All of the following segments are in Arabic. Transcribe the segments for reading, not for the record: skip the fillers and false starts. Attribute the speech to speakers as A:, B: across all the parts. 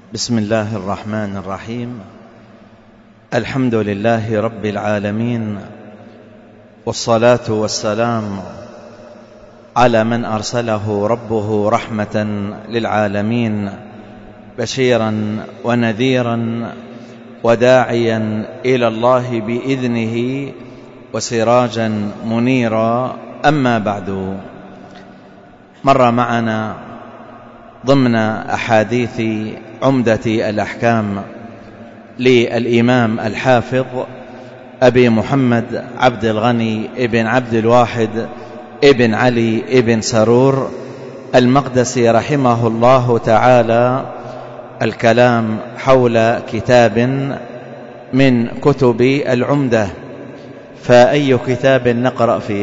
A: بسم الله الرحمن الرحيم. الحمد لله رب العالمين، والصلاة والسلام على من أرسله ربه رحمة للعالمين، بشيرا ونذيرا وداعيا إلى الله بإذنه وسراجا منيرا. أما بعد، مر معنا ضمن أحاديث عمدة الأحكام للإمام الحافظ أبي محمد عبد الغني ابن عبد الواحد ابن علي ابن سرور المقدسي رحمه الله تعالى الكلام حول كتاب من كتب العمدة. فأي كتاب نقرأ فيه؟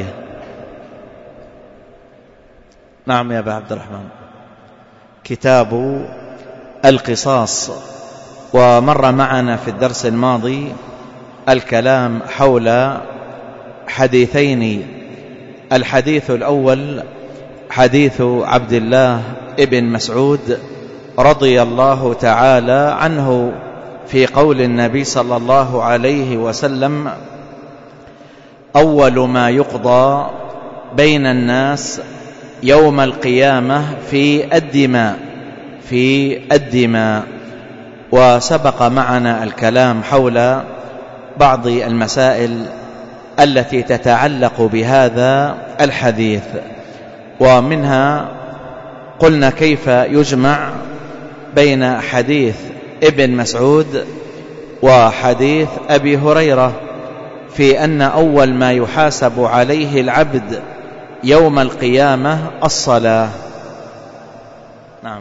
A: نعم يا أبا عبد الرحمن، كتاب القصاص. ومر معنا في الدرس الماضي الكلام حول حديثين. الحديث الأول حديث عبد الله ابن مسعود رضي الله تعالى عنه في قول النبي صلى الله عليه وسلم: أول ما يقضى بين الناس يوم القيامة في الدماء. وسبق معنا الكلام حول بعض المسائل التي تتعلق بهذا الحديث، ومنها قلنا كيف يجمع بين حديث ابن مسعود وحديث أبي هريرة في أن أول ما يحاسب عليه العبد يوم القيامة الصلاة. نعم.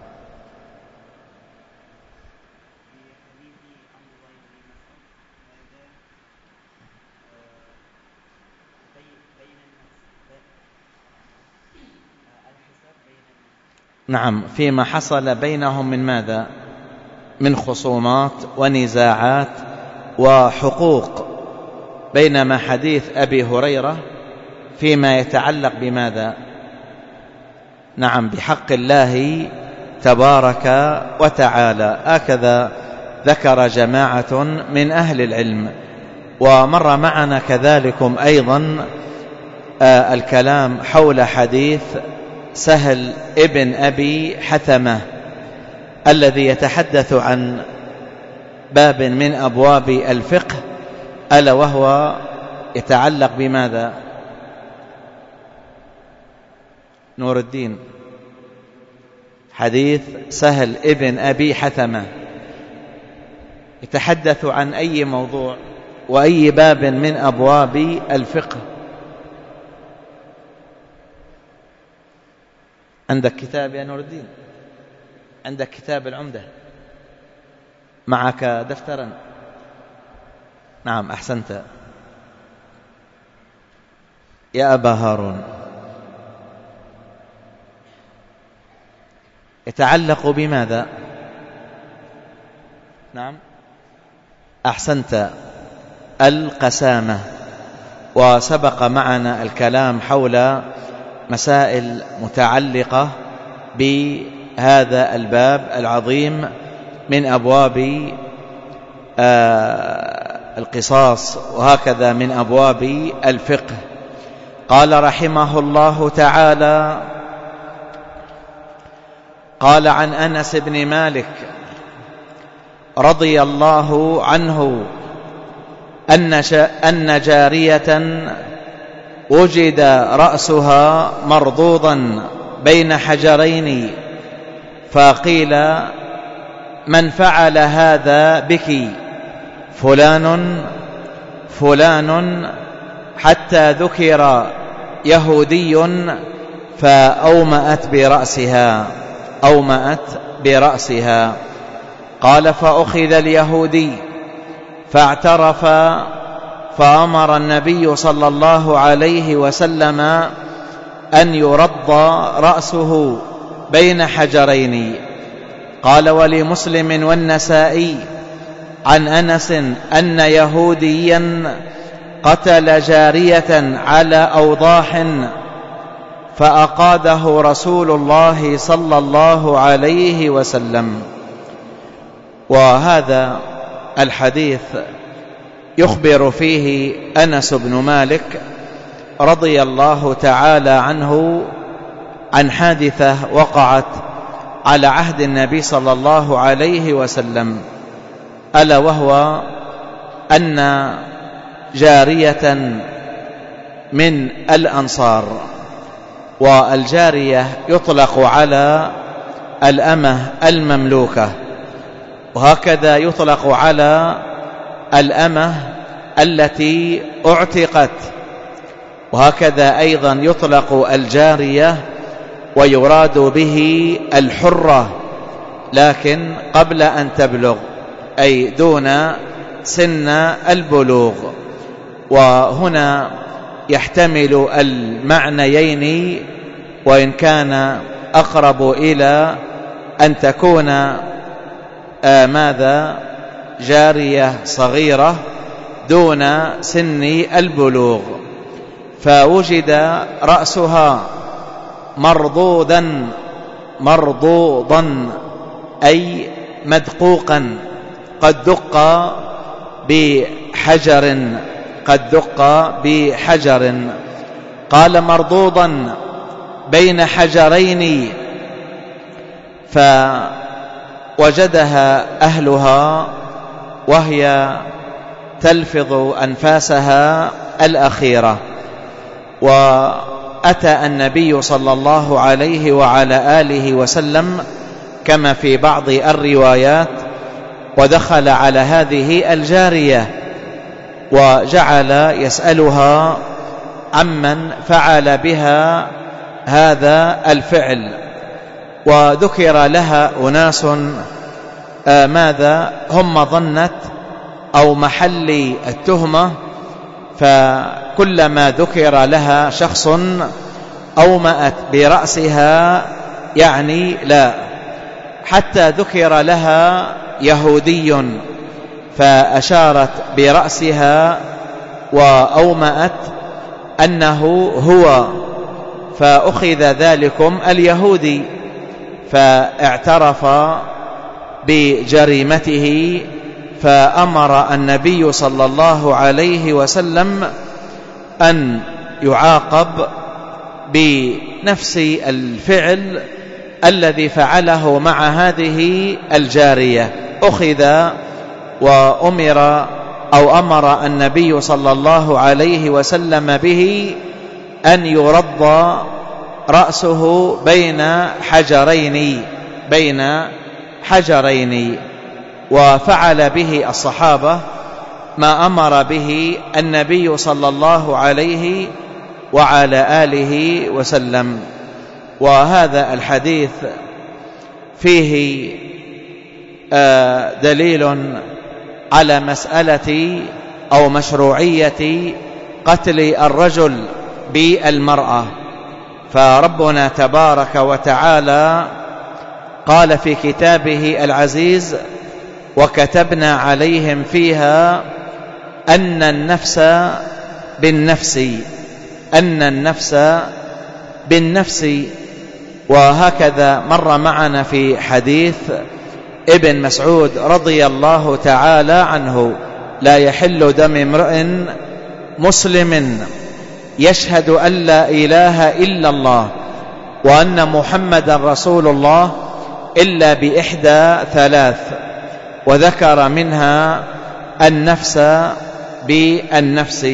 A: نعم، فيما حصل بينهم من ماذا؟ من خصومات ونزاعات وحقوق. بينما حديث أبي هريرة فيما يتعلق بماذا؟ نعم، بحق الله تبارك وتعالى. هكذا ذكر جماعة من أهل العلم. ومر معنا كذلكم أيضا الكلام حول حديث سهل ابن أبي حثمة الذي يتحدث عن باب من أبواب الفقه، ألا وهو يتعلق بماذا؟ نور الدين، حديث سهل ابن أبي حثمة يتحدث عن أي موضوع وأي باب من أبواب الفقه؟ عندك كتاب يا نور الدين؟ عندك كتاب العمدة؟ معك دفترا؟ نعم، أحسنت يا أبا هارون. يتعلق بماذا؟ نعم، أحسنت، القسامة. وسبق معنا الكلام حول مسائل متعلقة بهذا الباب العظيم من أبواب القصاص، وهكذا من أبواب الفقه. قال رحمه الله تعالى: قال عن أنس بن مالك رضي الله عنه أن جارية وجد رأسها مرضوضا بين حجرين، فقيل: من فعل هذا بك؟ فلان، حتى ذكر يهودي فأومأت برأسها. قال: فأخذ اليهودي فاعترف، فأمر النبي صلى الله عليه وسلم أن يرض رأسه بين حجرين. قال: ولمسلم والنسائي عن أنس أن يهوديا قتل جارية على أوضاح فأقاده رسول الله صلى الله عليه وسلم. وهذا الحديث يخبر فيه أنس بن مالك رضي الله تعالى عنه عن حادثة وقعت على عهد النبي صلى الله عليه وسلم، ألا وهو أن جارية من الأنصار، والجارية يطلق على الأمة المملوكة، وهكذا يطلق على الأمة التي اعتقت، وهكذا أيضا يطلق الجارية ويراد به الحرة لكن قبل أن تبلغ، أي دون سن البلوغ. وهنا يحتمل المعنيين، وإن كان أقرب إلى أن تكون جارية صغيرة دون سن البلوغ، فوجد رأسها مرضوضا أي مدقوقا، قد دق بحجر، قال مرضوضا بين حجرين، فوجدها أهلها وهي تلفظ أنفاسها الأخيرة. وأتى النبي صلى الله عليه وعلى آله وسلم كما في بعض الروايات، ودخل على هذه الجارية وجعل يسألها عمن فعل بها هذا الفعل، وذكر لها أناس هم ظنت أو محل التهمة، فكلما ذكر لها شخص أومأت برأسها، يعني لا، حتى ذكر لها يهودي فأشارت برأسها وأومأت أنه هو، فأخذ ذلكم اليهودي فاعترف بجريمته، فأمر النبي صلى الله عليه وسلم أن يعاقب بنفس الفعل الذي فعله مع هذه الجارية. أخذ أمر النبي صلى الله عليه وسلم به أن يرض رأسه بين حجرين، وفعل به الصحابة ما أمر به النبي صلى الله عليه وعلى آله وسلم. وهذا الحديث فيه دليل على مسألة أو مشروعية قتل الرجل بالمرأة، فربنا تبارك وتعالى قال في كتابه العزيز: وكتبنا عليهم فيها أن النفس بالنفس. وهكذا مر معنا في حديث ابن مسعود رضي الله تعالى عنه: لا يحل دم امرئ مسلم يشهد أن لا إله إلا الله وأن محمد رسول الله إلا بإحدى ثلاث، وذكر منها النفس بالنفس.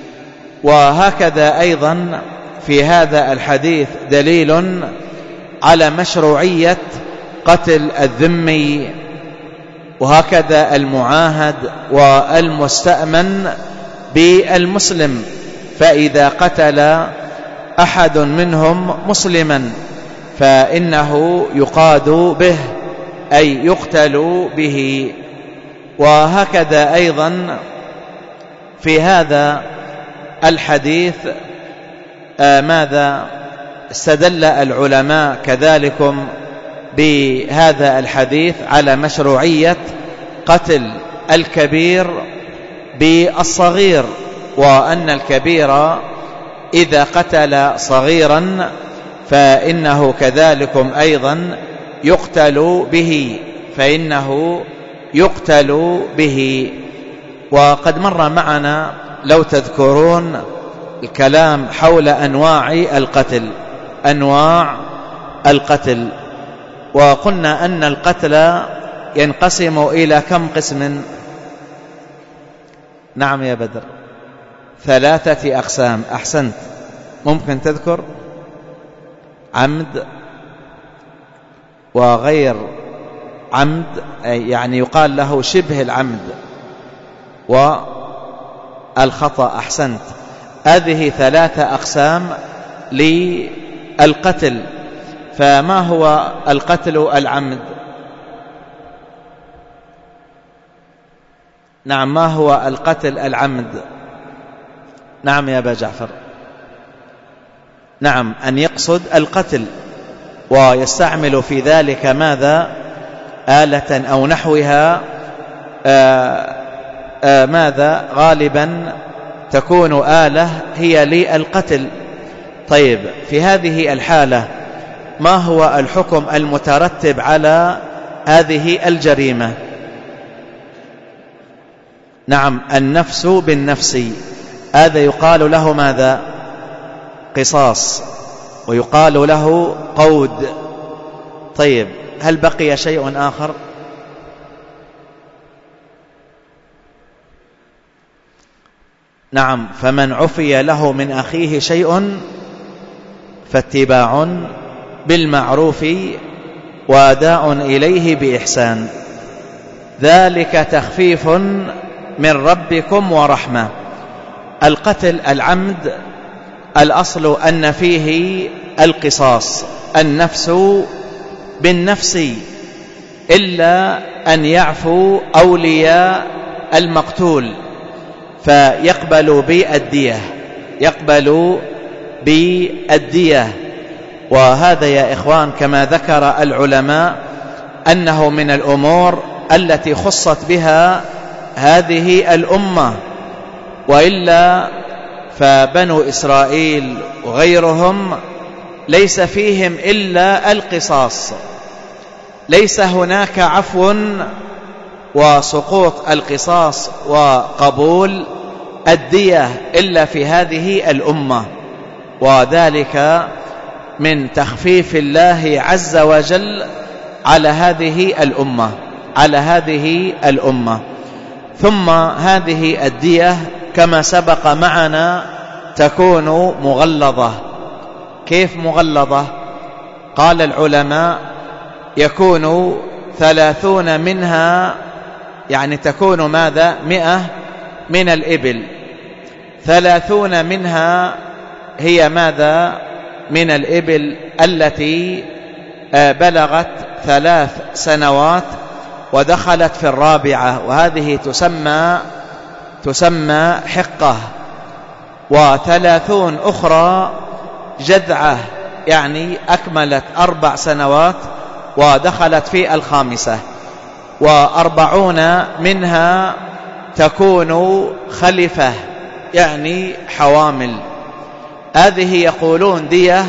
A: وهكذا أيضا في هذا الحديث دليل على مشروعية قتل الذمي، وهكذا المعاهد والمستأمن بالمسلم، فإذا قتل أحد منهم مسلما فإنه يقاد به، أي يقتل به. وهكذا أيضا في هذا الحديث استدل العلماء كذلكم بهذا الحديث على مشروعية قتل الكبير بالصغير، وأن الكبير إذا قتل صغيرا فإنه كذلكم أيضا يقتل به، فإنه يقتل به. وقد مر معنا لو تذكرون الكلام حول أنواع القتل، وقلنا أن القتل ينقسم إلى كم قسم؟ نعم يا بدر، 3 أقسام. أحسنت. ممكن تذكر؟ عمد وغير عمد، يعني يقال له شبه العمد والخطأ. أحسنت. هذه 3 أقسام للقتل. فما هو القتل العمد؟ نعم، ما هو القتل العمد؟ نعم يا أبا جعفر. نعم، أن يقصد القتل ويستعمل في ذلك ماذا؟ آلة أو نحوها. ماذا؟ غالبا تكون آلة هي للقتل. طيب، في هذه الحالة ما هو الحكم المترتب على هذه الجريمة؟ نعم، النفس بالنفس. هذا يقال له ماذا؟ قصاص، ويقال له قود. طيب، هل بقي شيء آخر؟ نعم، فمن عفي له من أخيه شيء فاتباع بالمعروف وأداء إليه بإحسان، ذلك تخفيف من ربكم ورحمة. القتل العمد الأصل أن فيه القصاص، النفس بالنفس، إلا أن يعفو أولياء المقتول فيقبل بالدية. وهذا يا إخوان كما ذكر العلماء أنه من الأمور التي خصت بها هذه الأمة، وإلا فبنو إسرائيل وغيرهم ليس فيهم إلا القصاص، ليس هناك عفو وسقوط القصاص وقبول الدية إلا في هذه الأمة. وذلك من تخفيف الله عز وجل على هذه الأمة. ثم هذه الدية كما سبق معنا تكون مغلظة. كيف مغلظة؟ قال العلماء يكون 30 منها، يعني تكون ماذا؟ 100 من الإبل، 30 منها هي ماذا؟ من الإبل التي بلغت 3 سنوات ودخلت في 4، وهذه تسمى حقة. 30 أخرى جذعة، يعني أكملت 4 سنوات ودخلت في 5. 40 منها تكون خلفة، يعني حوامل. هذه يقولون دية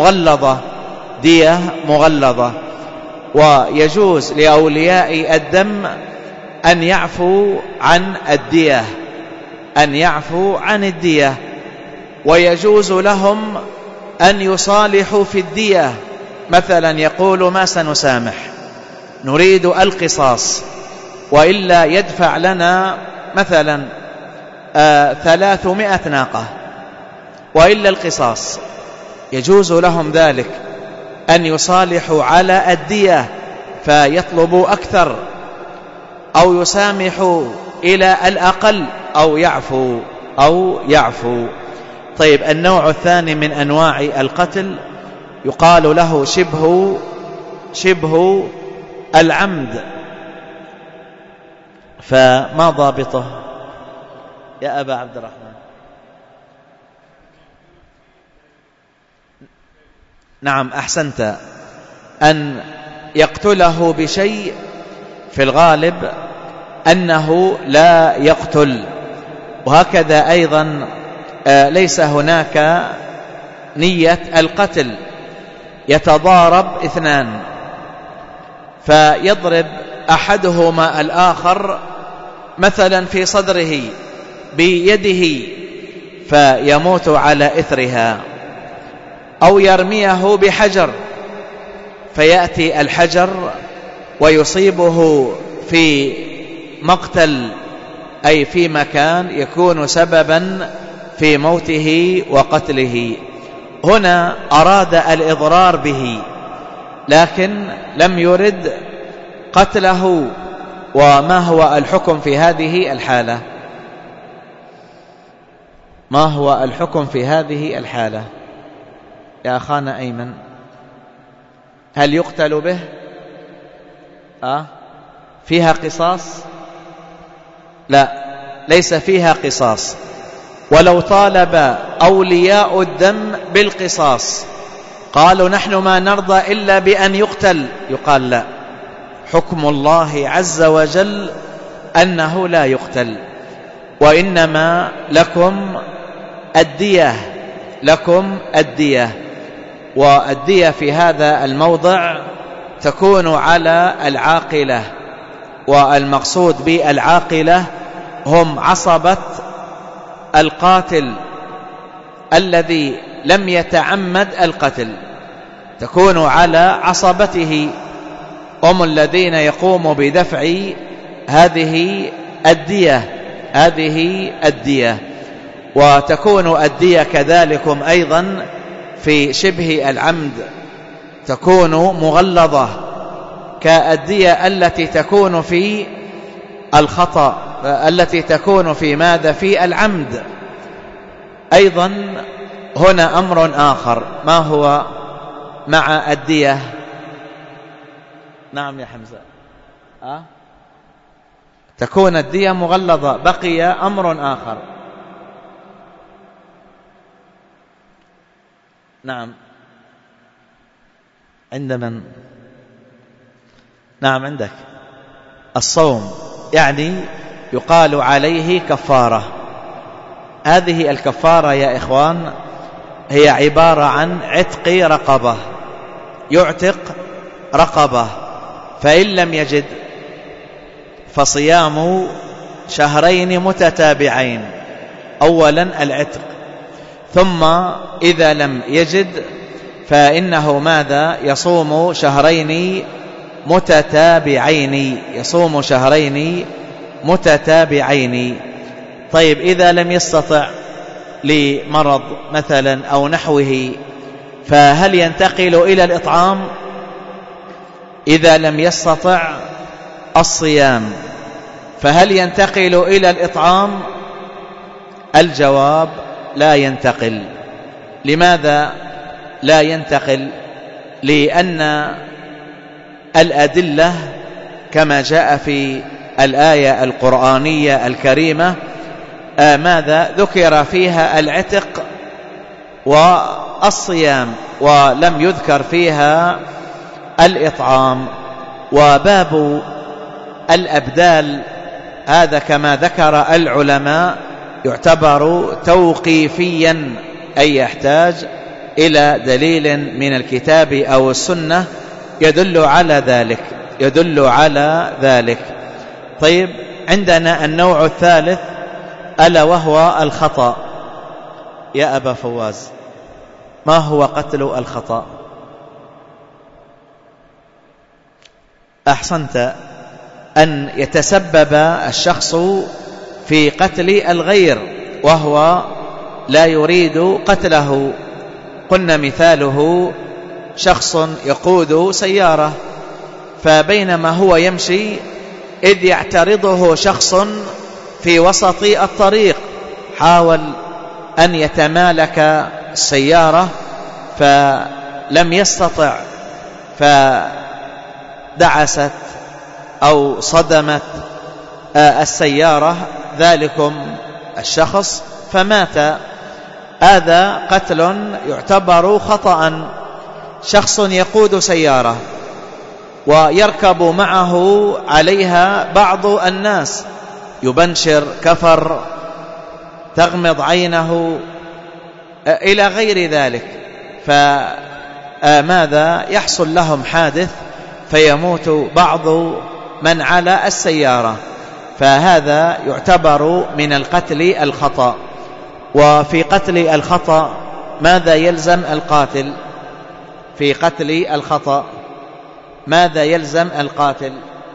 A: مغلظة. ويجوز لأولياء الدم أن يعفوا عن الدية، ويجوز لهم أن يصالحوا في الدية. مثلا يقول ما سنسامح، نريد القصاص، وإلا يدفع لنا مثلا 300 ناقة، وإلا القصاص. يجوز لهم ذلك، أن يصالحوا على الدية فيطلبوا أكثر، أو يسامحوا إلى الأقل، أو يعفو. طيب، النوع الثاني من أنواع القتل يقال له شبه العمد. فما ضابطه يا أبا عبد الرحمن؟ نعم، أحسنت. أن يقتله بشيء في الغالب أنه لا يقتل، وهكذا أيضا ليس هناك نية القتل. يتضارب 2 فيضرب أحدهما الآخر مثلا في صدره بيده فيموت على إثرها، أو يرميه بحجر فيأتي الحجر ويصيبه في مقتل، أي في مكان يكون سببا في موته وقتله. هنا أراد الإضرار به لكن لم يرد قتله. وما هو الحكم في هذه الحالة؟ ما هو الحكم في هذه الحالة يا أخانا أيمن؟ هل يقتل به؟ فيها قصاص؟ لا، ليس فيها قصاص. ولو طالب أولياء الدم بالقصاص قالوا نحن ما نرضى إلا بأن يقتل، يقال لا، حكم الله عز وجل أنه لا يقتل، وإنما لكم الدية، لكم الدية. والدية في هذا الموضع تكون على العاقلة، والمقصود بالعاقلة هم عصبة القاتل الذي لم يتعمد القتل، تكون على عصبته، هم الذين يقوموا بدفع هذه الدية، هذه الدية. وتكون الدية كذلكم أيضا في شبه العمد تكون مغلظة كالدية التي تكون في الخطأ، التي تكون في ماذا؟ في العمد. أيضا هنا أمر آخر، ما هو مع الدية؟ نعم يا حمزة. تكون الدية مغلظة. بقي أمر آخر. نعم، عند من؟ نعم عندك. الصوم، يعني يقال عليه كفارة. هذه الكفارة يا إخوان هي عبارة عن عتق رقبة، يعتق رقبة، فإن لم يجد فصيام شهرين متتابعين، أولا العتق، ثم إذا لم يجد فإنه ماذا؟ يصوم شهرين متتابعين، يصوم شهرين متتابعين. طيب إذا لم يستطع لمرض مثلا أو نحوه فهل ينتقل إلى الإطعام؟ إذا لم يستطع الصيام فهل ينتقل إلى الإطعام؟ الجواب لا ينتقل. لماذا لا ينتقل؟ لأن الأدلة كما جاء في الآية القرآنية الكريمة ماذا؟ ذكر فيها العتق والصيام ولم يذكر فيها الإطعام. وباب الأبدال هذا كما ذكر العلماء يعتبر توقيفيا، أي يحتاج إلى دليل من الكتاب أو السنة يدل على ذلك، يدل على ذلك. طيب عندنا النوع الثالث ألا وهو الخطأ. يا أبا فواز، ما هو قتل الخطأ؟ أحسنت، أن يتسبب الشخص في قتل الغير وهو لا يريد قتله. قلنا مثاله شخص يقود سيارة فبينما هو يمشي إذ يعترضه شخص في وسط الطريق، حاول أن يتمالك السيارة فلم يستطع، فدعست أو صدمت السيارة ذلكم الشخص فمات. هذا قتل يعتبر خطأ. شخص يقود سيارة ويركب معه عليها بعض الناس، يبنشر، كفر، تغمض عينه إلى غير ذلك، فماذا؟ يحصل لهم حادث فيموت بعض من على السيارة، فهذا يعتبر من القتل الخطأ. وفي قتل الخطأ ماذا يلزم القاتل؟ في قتل الخطأ ماذا يلزم القاتل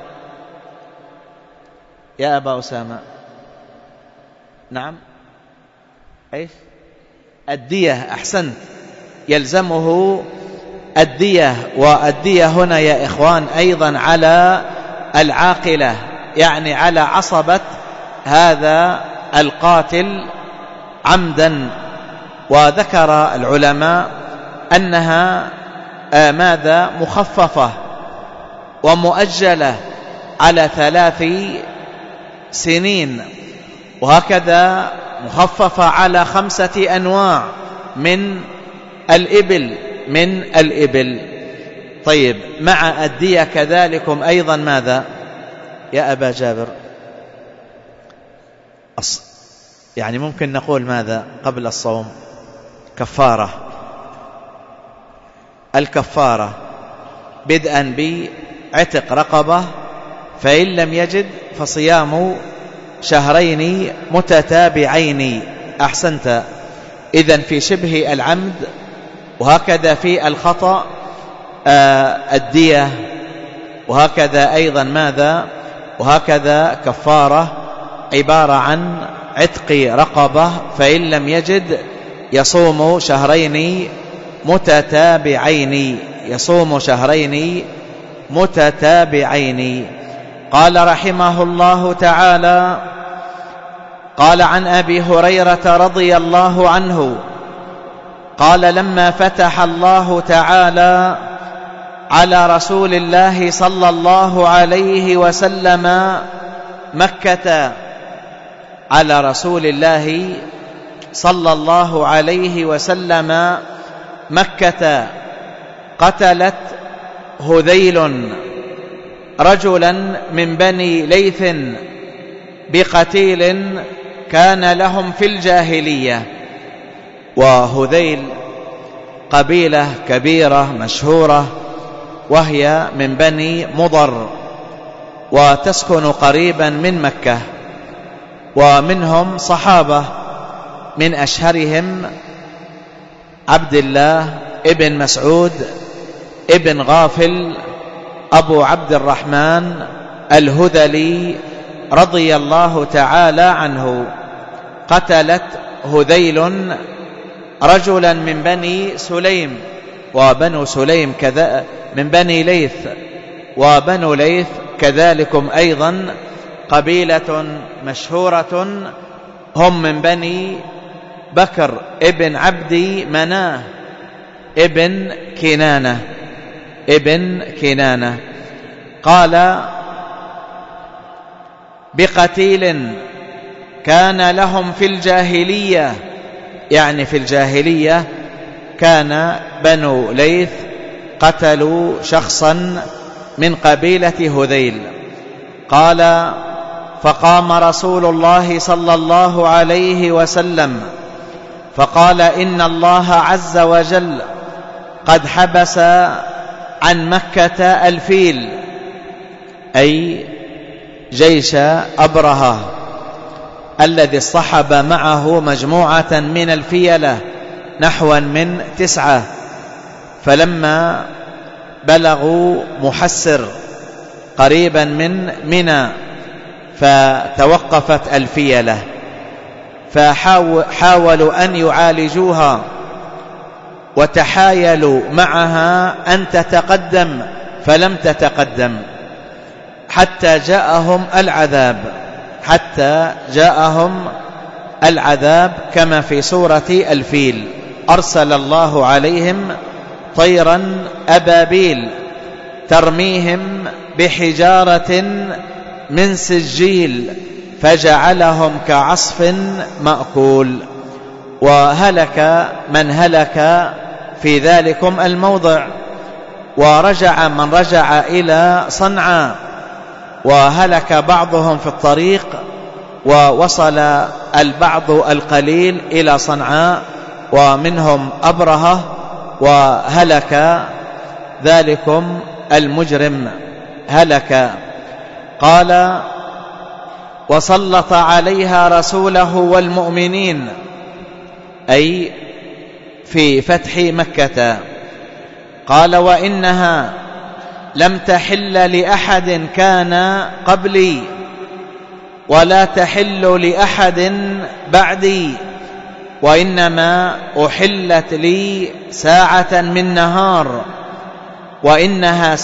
A: يا أبا أسامة؟ نعم، إيش؟ الدية. أحسنت، يلزمه الدية. والدية هنا يا إخوان أيضا على العاقلة، يعني على عصبة هذا القاتل عمدا. وذكر العلماء أنها ماذا؟ مخففة ومؤجلة على 3 سنين، وهكذا مخففة على 5 أنواع من الإبل. طيب، مع الدية كذلكم أيضا ماذا يا أبا جابر؟ يعني ممكن نقول ماذا قبل الصوم؟ كفارة. الكفارة بدءا بعتق رقبة، فإن لم يجد فصيام شهرين متتابعين. أحسنت. إذن في شبه العمد وهكذا في الخطأ الدية، وهكذا أيضا ماذا؟ وهكذا كفارة عبارة عن عتق رقبة، فإن لم يجد يصوم شهرين متتابعين. يصوم شهرين متتابعين. قال رحمه الله تعالى: قال عن أبي هريرة رضي الله عنه قال: لما فتح الله تعالى على رسول الله صلى الله عليه وسلم مكة، على رسول الله صلى الله عليه وسلم مكة، قتلت هذيل رجلا من بني ليث بقتيل كان لهم في الجاهلية. وهذيل قبيلة كبيرة مشهورة، وهي من بني مضر، وتسكن قريبا من مكة، ومنهم صحابة من أشهرهم عبد الله ابن مسعود ابن غافل أبو عبد الرحمن الهذلي رضي الله تعالى عنه. قتلت هذيل رجلا من بني سليم، وبنو سليم كذا من بني ليث، وبنو ليث كذلكم أيضا قبيلة مشهورة، هم من بني بكر ابن عبد مناه ابن كنانة. قال: بقتيل كان لهم في الجاهلية، يعني في الجاهلية كان بنو ليث قتلوا شخصا من قبيلة هذيل. قال: فقام رسول الله صلى الله عليه وسلم فقال: إن الله عز وجل قد حبس عن مكة الفيل، أي جيش أبرهة الذي اصطحب معه مجموعة من الفيلة نحوا من 9، فلما بلغوا محسر قريبا من منى فتوقفت الفيلة، فحاولوا أن يعالجوها وتحايلوا معها أن تتقدم فلم تتقدم حتى جاءهم العذاب كما في سورة الفيل: أرسل الله عليهم طيرا أبابيل ترميهم بحجارة من سجيل فجعلهم كعصف مأكول. وهلك من هلك في ذلكم الموضع، ورجع من رجع إلى صنعاء، وهلك بعضهم في الطريق، ووصل البعض القليل إلى صنعاء، ومنهم أبرهة، وهلك ذلكم المجرم، هلك. قال: وسلط عليها رسوله والمؤمنين، أي في فتح مكة. قال: وإنها لم تحل لأحد كان قبلي ولا تحل لأحد بعدي، وإنما أحلت لي ساعة من نهار، وإنها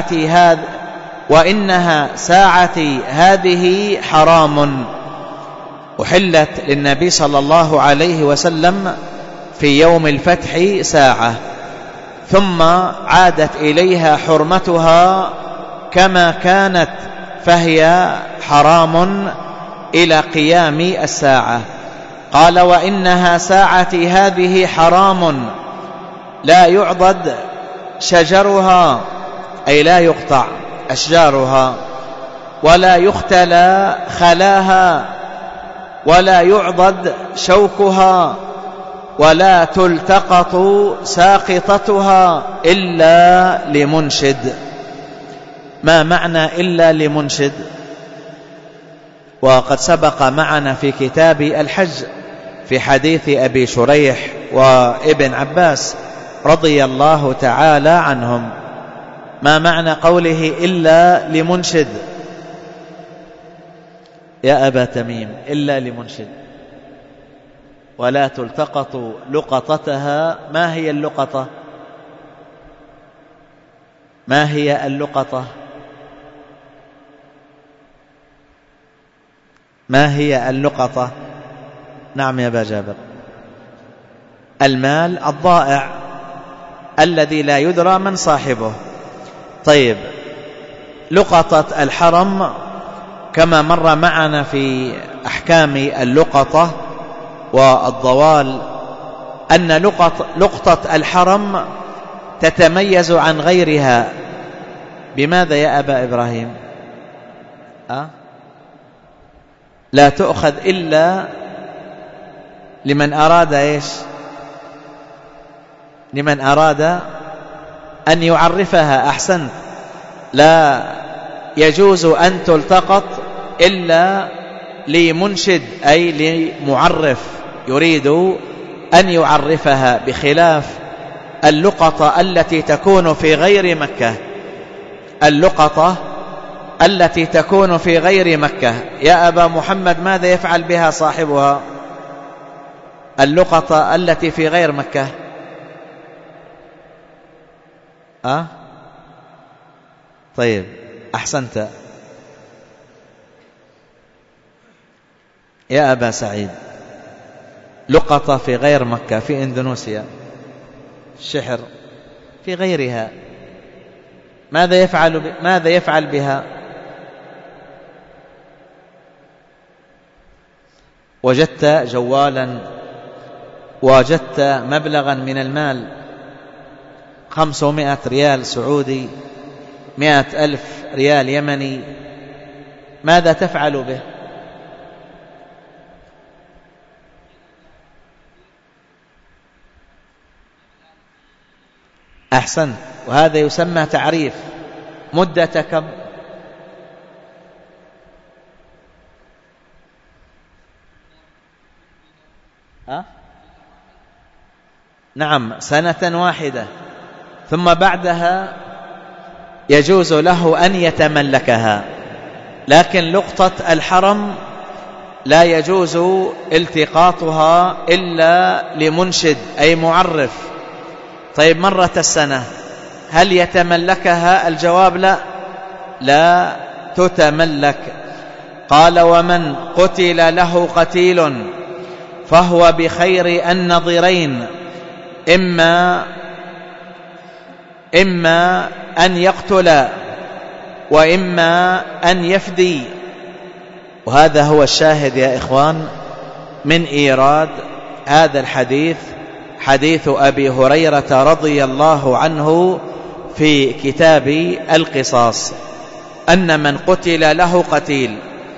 A: ساعتي هذه حرام. أحلت للنبي صلى الله عليه وسلم في يوم الفتح ساعة، ثم عادت إليها حرمتها كما كانت، فهي حرام إلى قيام الساعة. قال: وإنها ساعتي هذه حرام، لا يعضد شجرها، أي لا يقطع أشجارها، ولا يختلى خلاها، ولا يعضد شوكها، ولا تلتقط ساقطتها إلا لمنشد. ما معنى إلا لمنشد؟ وقد سبق معنا في كتاب الحج في حديث أبي شريح وابن عباس رضي الله تعالى عنهم. ما معنى قوله إلا لمنشد يا أبا تميم؟ إلا لمنشد. ولا تلتقط لقطتها. ما هي اللقطة؟ ما هي اللقطة؟ ما هي اللقطة؟ نعم يا أبا جابر. المال الضائع الذي لا يدرى من صاحبه. طيب، لقطة الحرم كما مر معنا في أحكام اللقطة والضوال أن لقطة الحرم تتميز عن غيرها. بماذا يا أبا إبراهيم؟ لا تؤخذ إلا لمن أراد إيش؟ لمن أراد أن يعرفها. أحسنت. لا يجوز أن تلتقط إلا لمنشد، أي لمعرف يريد أن يعرفها، بخلاف اللقطة التي تكون في غير مكة. اللقطة التي تكون في غير مكة يا أبا محمد ماذا يفعل بها صاحبها؟ اللقطة التي في غير مكة. طيب، أحسنت يا أبا سعيد. لقطة في غير مكة، في إندونيسيا، الشحر، في غيرها، ماذا يفعل بها؟ وجدت جوالا، وجدت مبلغا من المال 500 ريال سعودي، 100,000 ريال يمني، ماذا تفعل به؟ أحسن. وهذا يسمى تعريف. مدة كم؟ نعم، سنة واحدة، ثم بعدها يجوز له أن يتملكها. لكن لقطة الحرم لا يجوز التقاطها إلا لمنشد، أي معرف. طيب، مرت السنة، هل يتملكها؟ الجواب لا تتملك. قال: ومن قتل له قتيل فهو بخير النظرين، إما أن يقتل وإما أن يفدي. وهذا هو الشاهد يا إخوان من إيراد هذا الحديث، حديث أبي هريرة رضي الله عنه في كتاب القصاص، أن من قتل له قتيل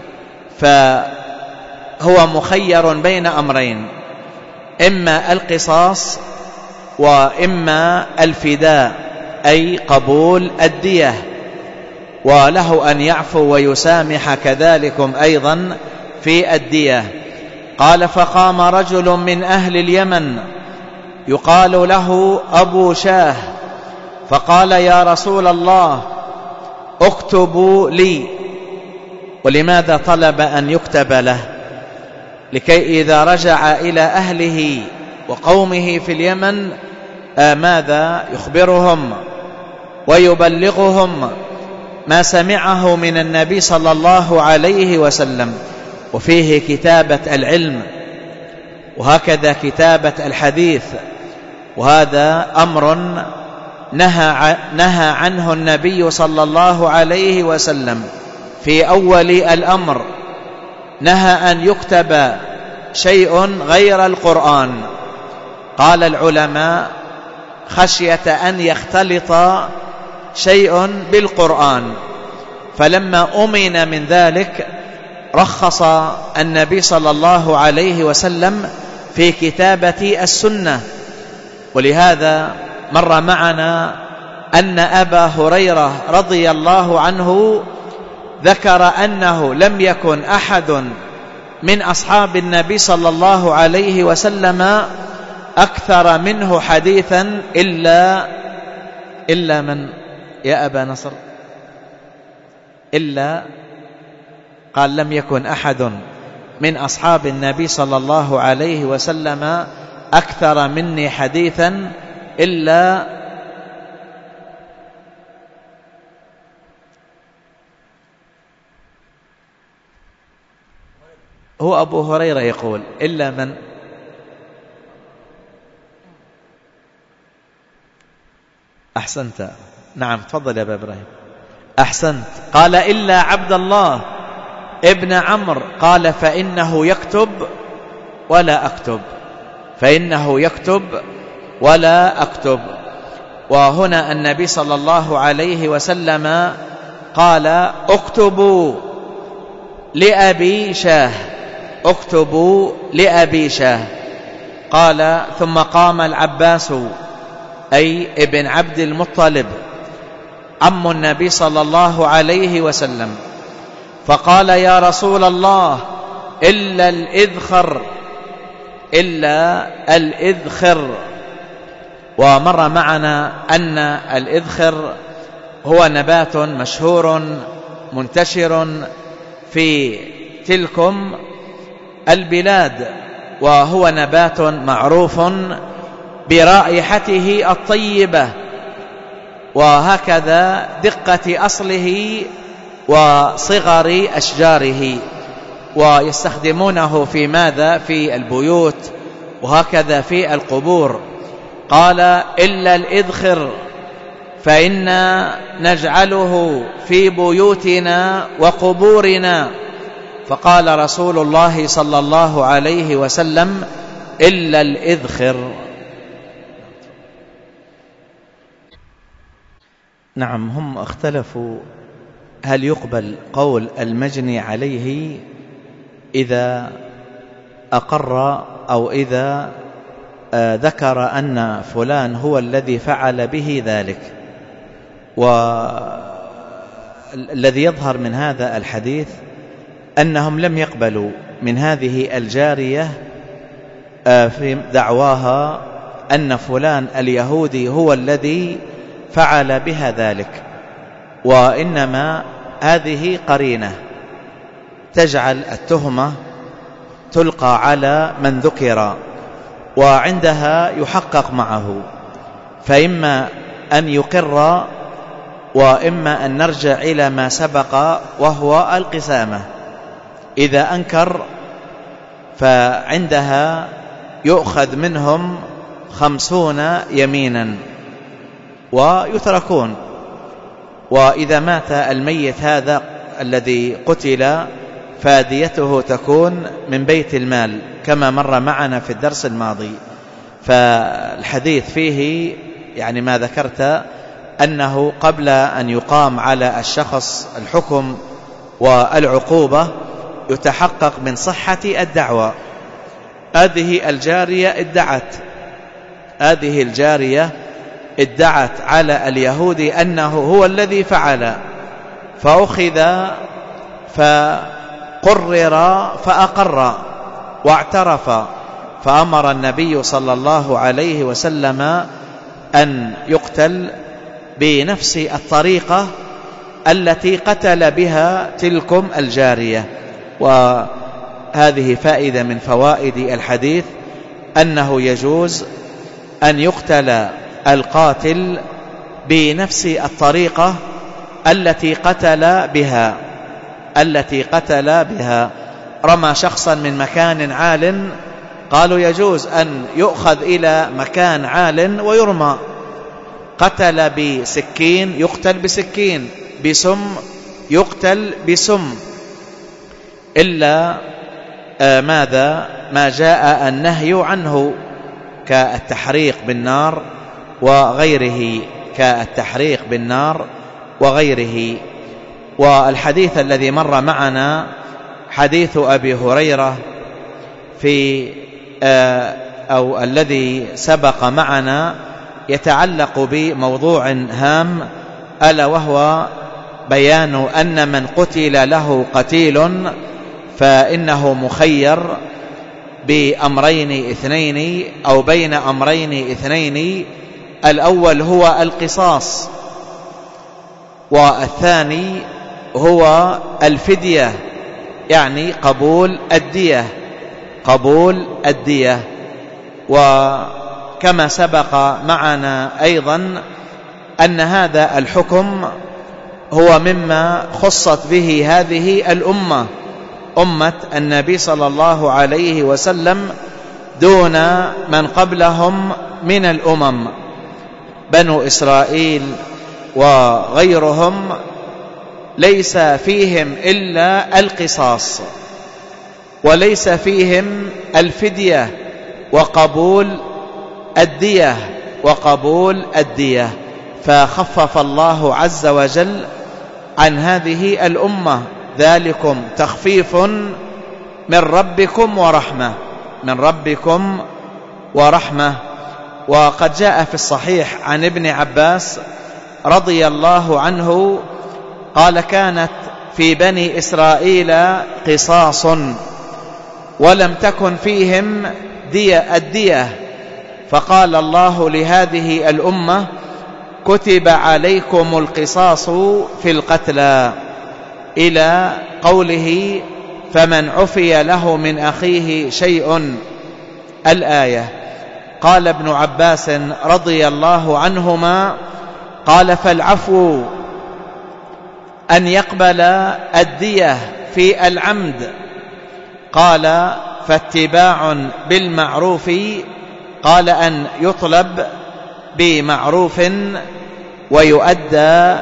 A: فهو مخير بين أمرين: إما القصاص وإما الفداء، أي قبول الدية. وله أن يعفو ويسامح كذلكم أيضا في الدية. قال: فقام رجل من أهل اليمن يقال له أبو شاه فقال: يا رسول الله اكتبوا لي. ولماذا طلب أن يكتب له؟ لكي إذا رجع إلى أهله وقومه في اليمن ماذا يخبرهم ويبلغهم ما سمعه من النبي صلى الله عليه وسلم. وفيه كتابة العلم وهكذا كتابة الحديث، وهذا أمر نهى عنه النبي صلى الله عليه وسلم في أول الأمر، نهى أن يكتب شيء غير القرآن. قال العلماء: خشية أن يختلط شيء بالقرآن، فلما أمن من ذلك رخص النبي صلى الله عليه وسلم في كتابة السنة. ولهذا مر معنا أن أبا هريرة رضي الله عنه ذكر أنه لم يكن أحد من أصحاب النبي صلى الله عليه وسلم أكثر منه حديثا إلا من يا أبا نصر؟ قال: لم يكن أحد من أصحاب النبي صلى الله عليه وسلم أكثر مني حديثا إلا هو أبو هريرة يقول: إلا من؟ أحسنت، نعم، تفضل يا أبا إبراهيم، أحسنت. قال: إلا عبد الله ابن عمرو. قال: فإنه يكتب ولا أكتب، فإنه يكتب ولا أكتب. وهنا النبي صلى الله عليه وسلم قال: اكتبوا لأبي شاه، اكتبوا لأبي شاه. قال: ثم قام العباس أي ابن عبد المطلب عم النبي صلى الله عليه وسلم فقال: يا رسول الله إلا الإذخر، إلا الإذخر. ومر معنا أن الإذخر هو نبات مشهور منتشر في تلكم البلاد، وهو نبات معروف برائحته الطيبة، وهكذا دقة أصله وصغر أشجاره، ويستخدمونه في ماذا؟ في البيوت وهكذا في القبور. قال: إلا الإذخر فإنا نجعله في بيوتنا وقبورنا. فقال رسول الله صلى الله عليه وسلم: إلا الإذخر. نعم، هم اختلفوا هل يقبل قول المجني عليه إذا أقر أو إذا ذكر أن فلان هو الذي فعل به ذلك. والذي يظهر من هذا الحديث أنهم لم يقبلوا من هذه الجارية في دعواها أن فلان اليهودي هو الذي فعل بها ذلك، وإنما هذه قرينة تجعل التهمة تلقى على من ذكر، وعندها يحقق معه، فإما أن يقر وإما أن نرجع إلى ما سبق وهو القسامة. إذا أنكر فعندها يؤخذ منهم 50 يمينا ويتركون. وإذا مات الميت هذا الذي قتل فديته تكون من بيت المال كما مر معنا في الدرس الماضي. فالحديث فيه يعني ما ذكرت أنه قبل أن يقام على الشخص الحكم والعقوبة يتحقق من صحة الدعوة. هذه الجارية ادعت على اليهود أنه هو الذي فعل، فأخذ فقرر فأقر واعترف، فأمر النبي صلى الله عليه وسلم أن يقتل بنفس الطريقة التي قتل بها تلكم الجارية. وهذه فائدة من فوائد الحديث، أنه يجوز أن يقتل القاتل بنفس الطريقة التي قتل بها. رمى شخصا من مكان عال، قالوا يجوز أن يؤخذ إلى مكان عال ويرمى. قتل بسكين يقتل بسكين، بسم يقتل بسم، إلا ما جاء النهي عنه كالتحريق بالنار وغيره. والحديث الذي مر معنا حديث أبي هريرة أو الذي سبق معنا يتعلق بموضوع هام، ألا وهو بيان أن من قتل له قتيل فإنه مخير بأمرين اثنين أو بين أمرين اثنين. الأول هو القصاص، والثاني هو الفدية، يعني قبول الدية. وكما سبق معنا أيضا أن هذا الحكم هو مما خصت به هذه الأمة، أمة النبي صلى الله عليه وسلم، دون من قبلهم من الأمم. بنو إسرائيل وغيرهم ليس فيهم إلا القصاص، وليس فيهم الفدية وقبول الدية. فخفف الله عز وجل عن هذه الأمة، ذلكم تخفيف من ربكم ورحمة. وقد جاء في الصحيح عن ابن عباس رضي الله عنه قال: كانت في بني إسرائيل قصاص ولم تكن فيهم الدية، فقال الله لهذه الأمة: كتب عليكم القصاص في القتلى، إلى قوله: فمن عفي له من أخيه شيء، الآية. قال ابن عباس رضي الله عنهما قال: فالعفو أن يقبل الدية في العمد. قال: فاتباع بالمعروف، قال أن يطلب بمعروف ويؤدى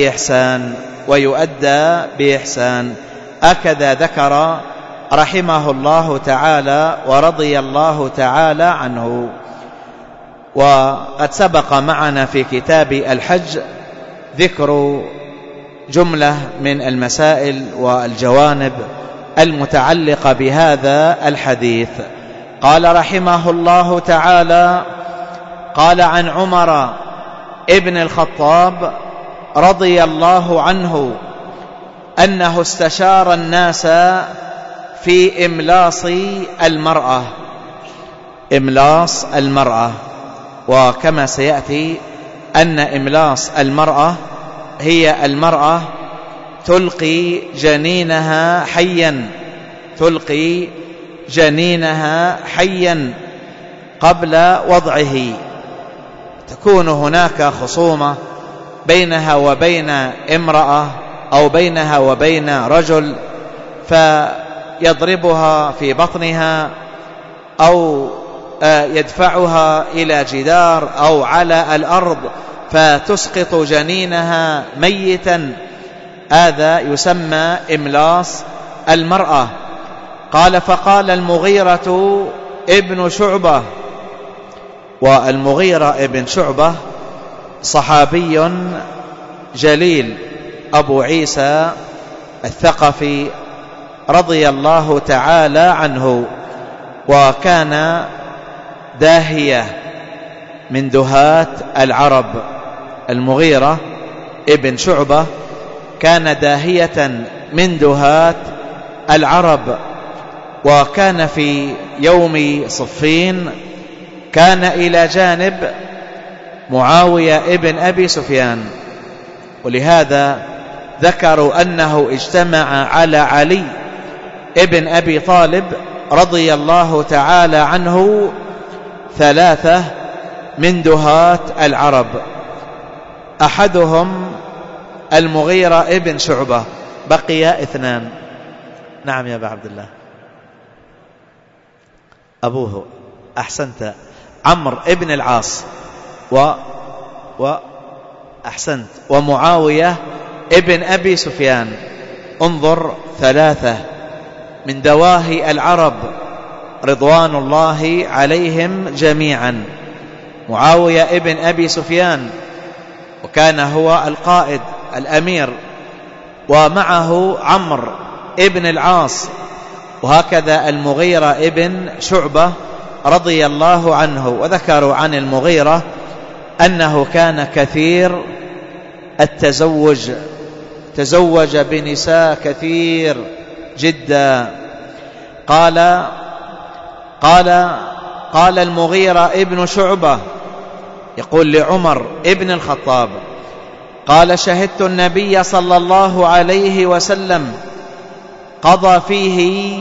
A: بإحسان. هكذا ذكر رحمه الله تعالى ورضي الله تعالى عنه. وقد سبق معنا في كتاب الحج ذكر جملة من المسائل والجوانب المتعلقة بهذا الحديث. قال رحمه الله تعالى: قال عن عمر ابن الخطاب رضي الله عنه أنه استشار الناس في إملاص المرأة. وكما سيأتي أن إملاص المرأة هي المرأة تلقي جنينها حيا قبل وضعه. تكون هناك خصومة بينها وبين امرأة أو بينها وبين رجل، فيضربها في بطنها أو يدفعها إلى جدار أو على الأرض فتسقط جنينها ميتا. هذا يسمى إملاص المرأة. قال: فقال المغيرة ابن شعبة، والمغيرة ابن شعبة صحابي جليل أبو عيسى الثقفي رضي الله تعالى عنه، وكان داهية من دهاة العرب. المغيرة ابن شعبة كان داهية من دهاة العرب، وكان في يوم صفين كان إلى جانب معاوية ابن أبي سفيان، ولهذا ذكروا أنه اجتمع على علي ابن أبي طالب رضي الله تعالى عنه 3 من دهاة العرب، أحدهم المغيرة ابن شعبة، بقي 2. نعم يا أبا عبد الله. أبوه، أحسنت، عمرو ابن العاص أحسنت، ومعاوية ابن أبي سفيان. انظر، 3 من دواهي العرب رضوان الله عليهم جميعا. معاوية ابن أبي سفيان، وكان هو القائد الأمير، ومعه عمرو ابن العاص، وهكذا المغيرة ابن شعبة رضي الله عنه. وذكروا عن المغيرة أنه كان كثير التزوج، تزوج بنساء كثير جدا. قال المغيرة ابن شعبة يقول لعمر ابن الخطاب، قال: شهدت النبي صلى الله عليه وسلم قضى فيه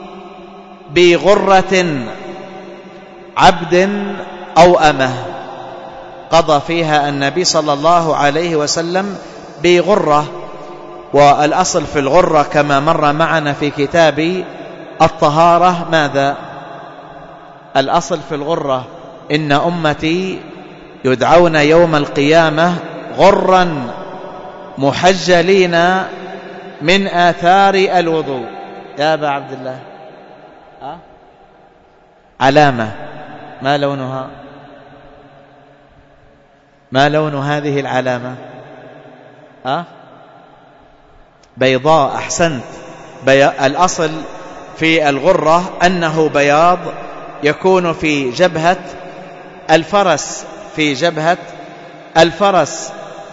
A: بغرة عبد أو أمه. قضى فيها النبي صلى الله عليه وسلم بغرة، والأصل في الغرة كما مر معنا في كتاب الطهارة ماذا؟ الأصل في الغرة: إن أمتي يدعون يوم القيامة غرا محجلين من آثار الوضوء. يا أبا عبد الله، علامة، ما لونها؟ ما لون هذه العلامة؟ بيضاء، أحسنت. الأصل في الغرة أنه بياض يكون في جبهة الفرس، في جبهة الفرس.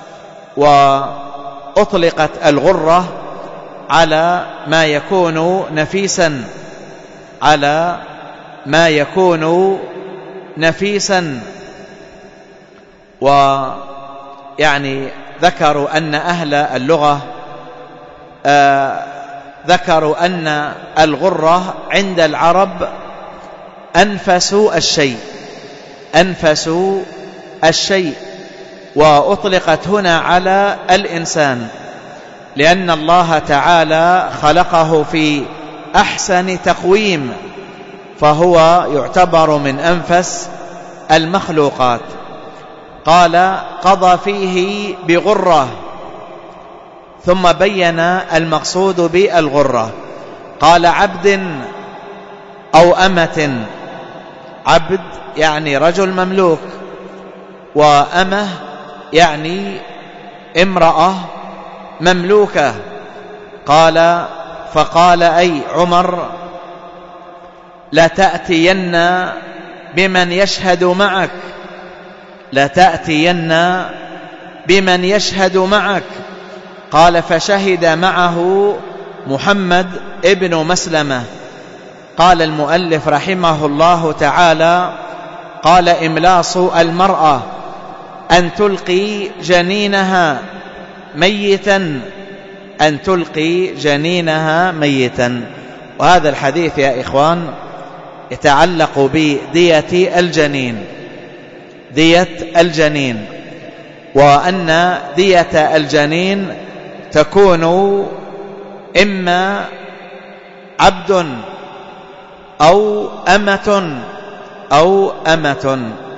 A: وأطلقت الغرة على ما يكون نفيسا، على ما يكون نفيسا. ويعني ذكروا أن أهل اللغة ذكروا أن الغرة عند العرب أنفس الشيء، أنفس الشيء. وأطلقت هنا على الإنسان، لأن الله تعالى خلقه في أحسن تقويم، فهو يعتبر من أنفس المخلوقات. قال: قضى فيه بغرة، ثم بين المقصود بالغرة. قال: عبد أو أمة. عبد يعني رجل مملوك، وأمة يعني امرأة مملوكة. فقال أي عمر: لا تأتين بمن يشهد معك، لا تأتين بمن يشهد معك. قال: فشهد معه محمد ابن مسلمة. قال المؤلف رحمه الله تعالى: قال: إملاص المرأة أن تلقي جنينها ميتا، أن تلقي جنينها ميتا. وهذا الحديث يا إخوان يتعلق بدية الجنين، دية الجنين، وأن دية الجنين تكون إما عبد أو أمة.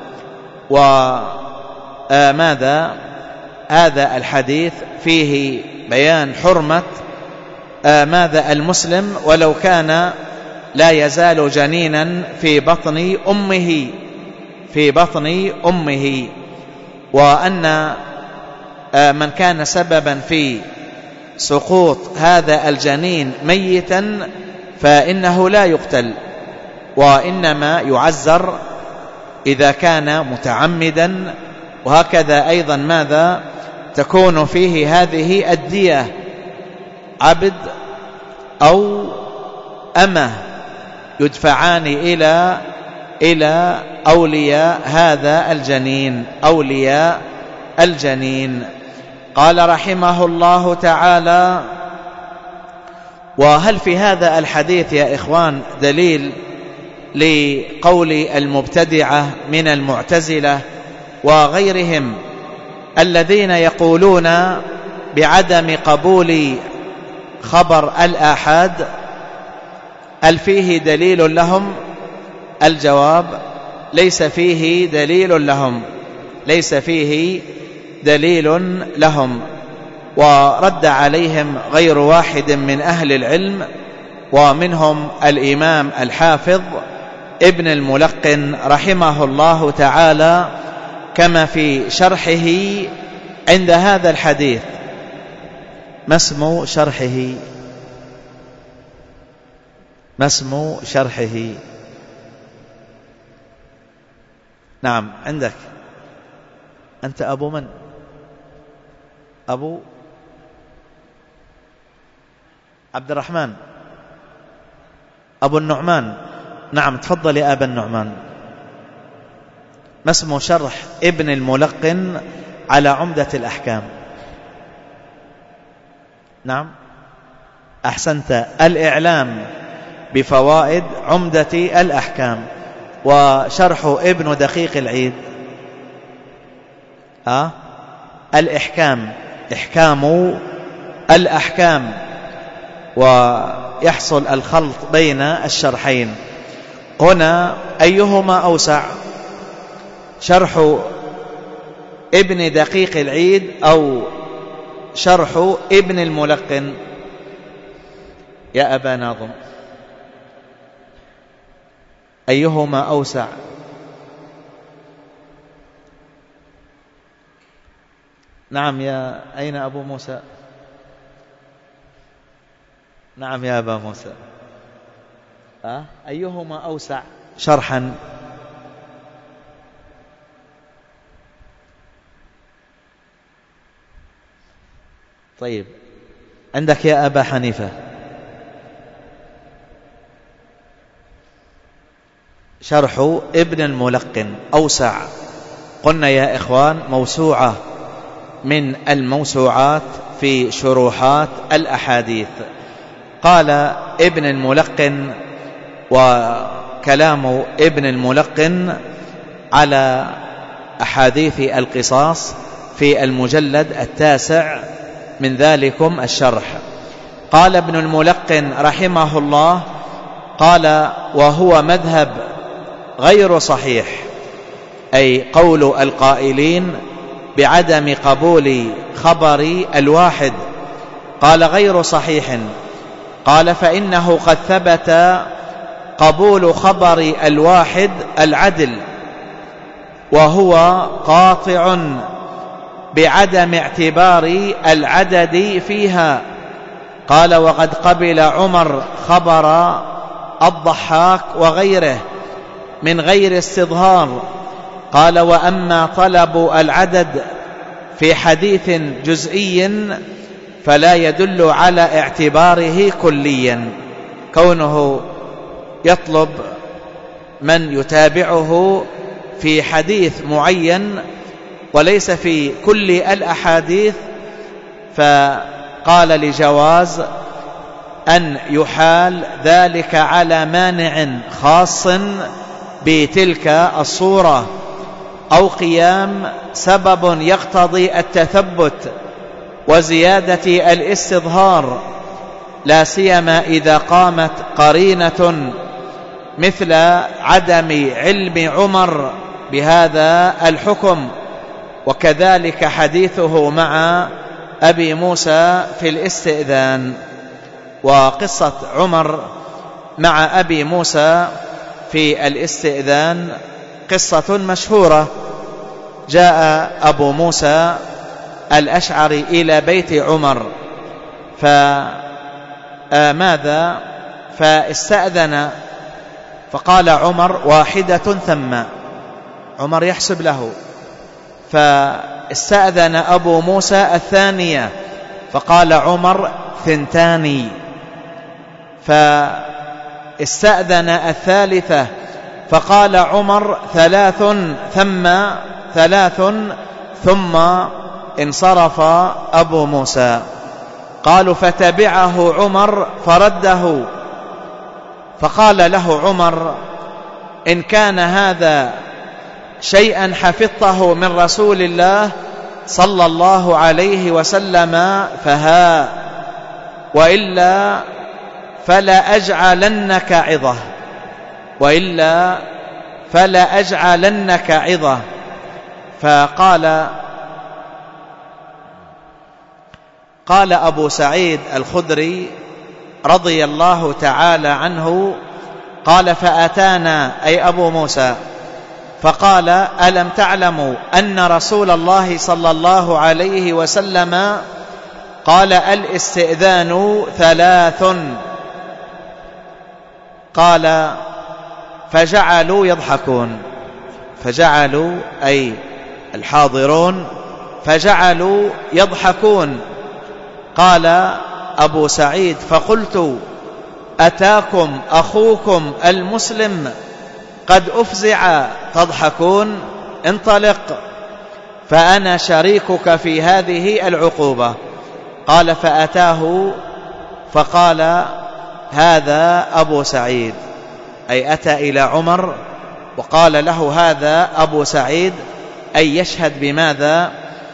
A: وماذا هذا الحديث فيه بيان حرمة ماذا المسلم ولو كان لا يزال جنينا في بطن أمه، في بطن أمه. وأن من كان سببا في سقوط هذا الجنين ميتا فإنه لا يقتل، وإنما يعزر إذا كان متعمدا. وهكذا أيضا ماذا تكون فيه هذه الدية، عبد أو أمة، يدفعان إلى أولياء هذا الجنين، أولياء الجنين. قال رحمه الله تعالى: وهل في هذا الحديث يا إخوان دليل لقول المبتدعة من المعتزلة وغيرهم الذين يقولون بعدم قبول خبر الآحاد؟ هل فيه دليل لهم؟ الجواب: ليس فيه دليل لهم، ليس فيه دليل لهم. ورد عليهم غير واحد من أهل العلم، ومنهم الإمام الحافظ ابن الملقن رحمه الله تعالى، كما في شرحه عند هذا الحديث. ما اسم شرحه؟ ما اسم شرحه؟ نعم عندك أنت. أبو من؟ أبو عبد الرحمن، أبو النعمان. نعم تفضل يا أبا النعمان. ما اسم شرح ابن الملقن على عمدة الأحكام؟ نعم أحسنت، الإعلام بفوائد عمدة الأحكام. وشرح ابن دقيق العيد الإحكام، إحكام الأحكام. ويحصل الخلط بين الشرحين هنا، أيهما أوسع؟ شرح ابن دقيق العيد أو شرح ابن الملقن يا أبا ناظم؟ أيهما أوسع؟ نعم يا أين أبو موسى؟ نعم يا أبا موسى. أيهما أوسع شرحا؟ طيب عندك يا أبا حنيفة؟ شرح ابن الملقن أوسع. قلنا يا إخوان موسوعة من الموسوعات في شروحات الأحاديث. قال ابن الملقن، وكلام ابن الملقن على أحاديث القصاص في المجلد 9 من ذلكم الشرح. قال ابن الملقن رحمه الله، قال: وهو مذهب غير صحيح، أي قول القائلين بعدم قبول خبر الواحد. قال: غير صحيح. قال: فإنه قد ثبت قبول خبر الواحد العدل، وهو قاطع بعدم اعتبار العدد فيها. قال: وقد قبل عمر خبر الضحاك وغيره من غير استظهار. قال: وأما طلب العدد في حديث جزئي فلا يدل على اعتباره كليا، كونه يطلب من يتابعه في حديث معين وليس في كل الأحاديث، فقال لجواز أن يحال ذلك على مانع خاص بتلك الصورة، أو سبب يقتضي التثبت وزيادة الاستظهار، لا سيما إذا قامت قرينة مثل عدم علم عمر بهذا الحكم. وكذلك حديثه مع أبي موسى في الاستئذان. وقصة عمر مع أبي موسى في الاستئذان قصة مشهورة. جاء أبو موسى الأشعري إلى بيت عمر، فماذا؟ فاستأذن، فقال عمر: واحدة ثم. عمر يحسب له، فاستأذن أبو موسى الثانية فقال عمر 2، فاستأذن الثالثة فقال عمر 3 ثم انصرف أبو موسى. قالوا فتبعه عمر فرده، فقال له عمر إن كان هذا شيئا حفظته من رسول الله صلى الله عليه وسلم فها، وإلا فلا أجعلنك عظة، وإلا فلا أجعلنك عظة. قال أبو سعيد الخدري رضي الله تعالى عنه قال فأتانا أي أبو موسى فقال ألم تعلموا أن رسول الله صلى الله عليه وسلم قال الاستئذان 3؟ قال فجعلوا يضحكون، فجعلوا أي الحاضرون فجعلوا يضحكون. قال أبو سعيد فقلت أتاكم أخوكم المسلم قد أفزع تضحكون؟ انطلق فأنا شريكك في هذه العقوبة. قال فأتاه فقال هذا أبو سعيد، أي أتى إلى عمر وقال له هذا أبو سعيد، أي يشهد بماذا؟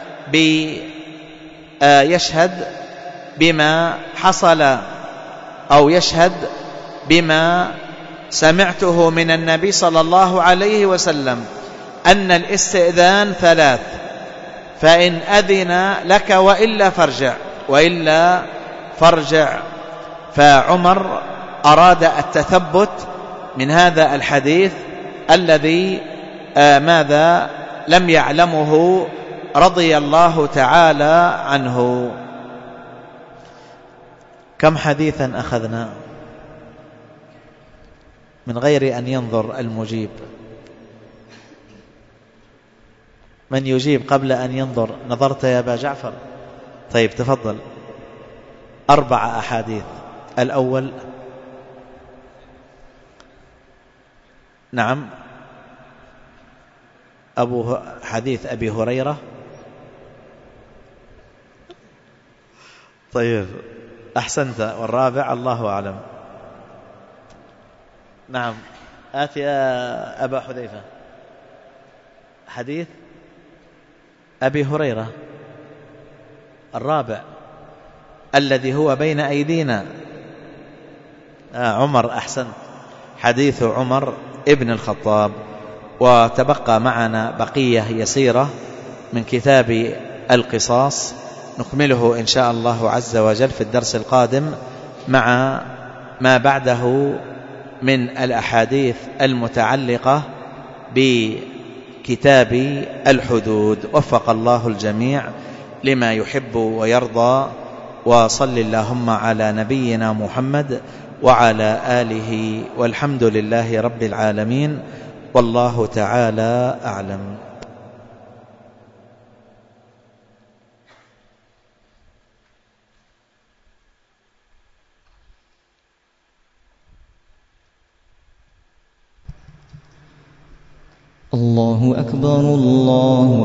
A: يشهد بما حصل، أو يشهد بما سمعته من النبي صلى الله عليه وسلم أن الاستئذان 3، فإن أذن لك وإلا فارجع، وإلا فارجع. فعمر أراد التثبت من هذا الحديث الذي ماذا لم يعلمه رضي الله تعالى عنه. كم حديثا أخذنا من غير أن ينظر المجيب؟ من يجيب قبل أن ينظر؟ نظرت يا أبا جعفر؟ طيب تفضل. 4 أحاديث. الأول نعم حديث أبي هريرة. طيب أحسنت. والرابع الله أعلم. نعم آتي يا أبا حذيفة. حديث أبي هريرة الرابع الذي هو بين أيدينا. عمر أحسن، حديث عمر ابن الخطاب. وتبقى معنا بقية يسيرة من كتاب القصاص نكمله إن شاء الله عز وجل في الدرس القادم مع ما بعده من الأحاديث المتعلقة بكتاب الحدود. وفق الله الجميع لما يحب ويرضى. وصل اللهم على نبينا محمد وعلى آله، والحمد لله رب العالمين، والله تعالى أعلم.
B: الله أكبر الله